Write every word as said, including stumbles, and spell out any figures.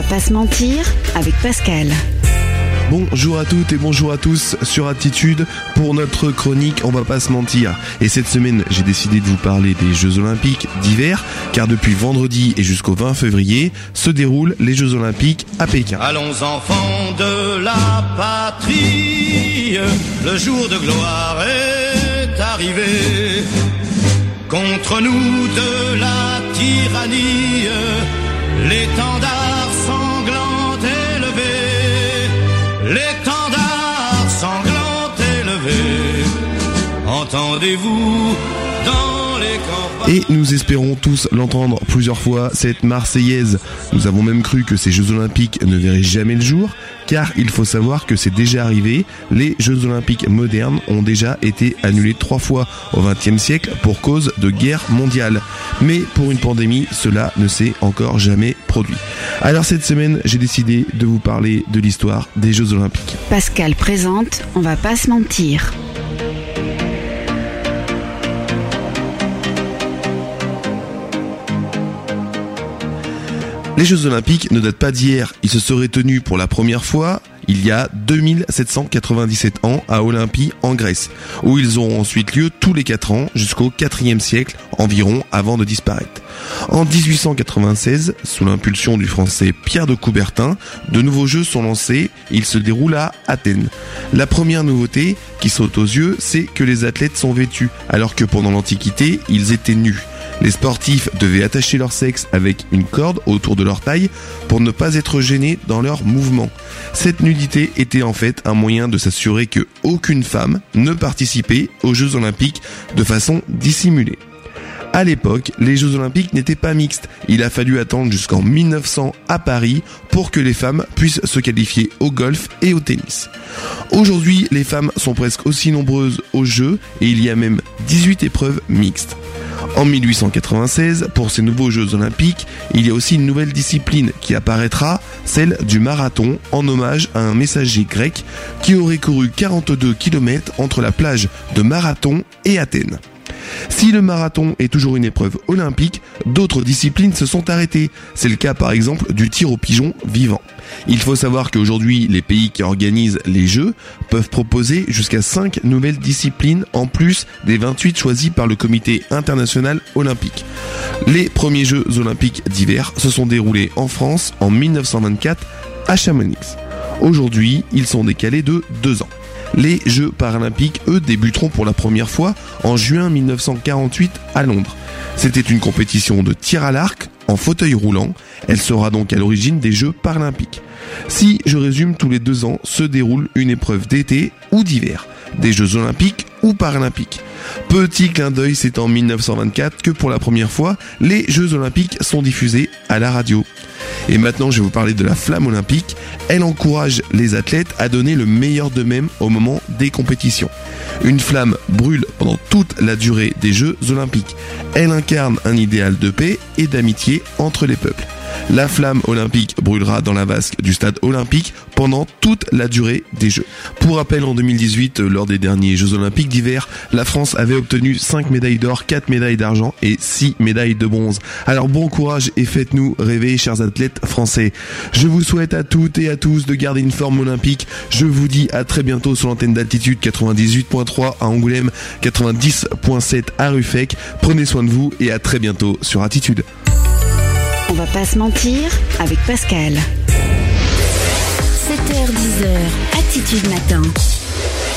va pas se mentir avec Pascal. Bonjour à toutes et bonjour à tous sur Attitude pour notre chronique On va pas se mentir. Et cette semaine, j'ai décidé de vous parler des Jeux Olympiques d'hiver, car depuis vendredi et jusqu'au vingt février se déroulent les Jeux Olympiques à Pékin. Allons enfants de la patrie, le jour de gloire est arrivé. Contre nous de la tyrannie, l'étendard sanglant élevé, l'étendard sanglant élevé, entendez-vous dans les campagnes. Et nous espérons tous l'entendre plusieurs fois, cette Marseillaise. Nous avons même cru que ces Jeux Olympiques ne verraient jamais le jour, car il faut savoir que c'est déjà arrivé. Les Jeux Olympiques modernes ont déjà été annulés trois fois au vingtième siècle pour cause de guerre mondiale. Mais pour une pandémie, cela ne s'est encore jamais produit. Alors cette semaine, j'ai décidé de vous parler de l'histoire des Jeux Olympiques. Pascal présente On va pas se mentir. Les Jeux Olympiques ne datent pas d'hier, ils se seraient tenus pour la première fois il y a deux mille sept cent quatre-vingt-dix-sept ans à Olympie en Grèce, où ils auront ensuite lieu tous les quatre ans jusqu'au quatrième siècle environ avant de disparaître. En dix-huit cent quatre-vingt-seize, sous l'impulsion du français Pierre de Coubertin, de nouveaux Jeux sont lancés, ils se déroulent à Athènes. La première nouveauté qui saute aux yeux, c'est que les athlètes sont vêtus, alors que pendant l'Antiquité, ils étaient nus. Les sportifs devaient attacher leur sexe avec une corde autour de leur taille pour ne pas être gênés dans leurs mouvements. Cette nudité était en fait un moyen de s'assurer que aucune femme ne participait aux Jeux Olympiques de façon dissimulée. À l'époque, les Jeux Olympiques n'étaient pas mixtes. Il a fallu attendre jusqu'en mille neuf cents à Paris pour que les femmes puissent se qualifier au golf et au tennis. Aujourd'hui, les femmes sont presque aussi nombreuses aux Jeux et il y a même dix-huit épreuves mixtes. En mille huit cent quatre-vingt-seize, pour ces nouveaux Jeux Olympiques, il y a aussi une nouvelle discipline qui apparaîtra, celle du marathon, en hommage à un messager grec qui aurait couru quarante-deux kilomètres entre la plage de Marathon et Athènes. Si le marathon est toujours une épreuve olympique, d'autres disciplines se sont arrêtées. C'est le cas par exemple du tir au pigeon vivant. Il faut savoir qu'aujourd'hui, les pays qui organisent les Jeux peuvent proposer jusqu'à cinq nouvelles disciplines en plus des vingt-huit choisies par le Comité international olympique. Les premiers Jeux olympiques d'hiver se sont déroulés en France en mille neuf cent vingt-quatre à Chamonix. Aujourd'hui, ils sont décalés de deux ans. Les Jeux paralympiques, eux, débuteront pour la première fois en juin mille neuf cent quarante-huit à Londres. C'était une compétition de tir à l'arc en fauteuil roulant. Elle sera donc à l'origine des Jeux paralympiques. Si je résume, tous les deux ans se déroule une épreuve d'été ou d'hiver, des Jeux olympiques ou paralympiques. Petit clin d'œil, c'est en mille neuf cent vingt-quatre que pour la première fois, les Jeux olympiques sont diffusés à la radio. Et maintenant, je vais vous parler de la flamme olympique. Elle encourage les athlètes à donner le meilleur d'eux-mêmes au moment des compétitions. Une flamme brûle pendant toute la durée des Jeux olympiques. Elle incarne un idéal de paix et d'amitié entre les peuples. La flamme olympique brûlera dans la vasque du stade olympique pendant toute la durée des Jeux. Pour rappel, en deux mille dix-huit, lors des derniers Jeux olympiques d'hiver, la France avait obtenu cinq médailles d'or, quatre médailles d'argent et six médailles de bronze. Alors bon courage et faites-nous rêver, chers athlètes français. Je vous souhaite à toutes et à tous de garder une forme olympique. Je vous dis à très bientôt sur l'antenne d'Altitude quatre-vingt-dix-huit virgule trois à Angoulême, quatre-vingt-dix virgule sept à Ruffec. Prenez soin de vous et à très bientôt sur Attitude. On va pas se mentir avec Pascal. sept heures dix, Attitude Matin.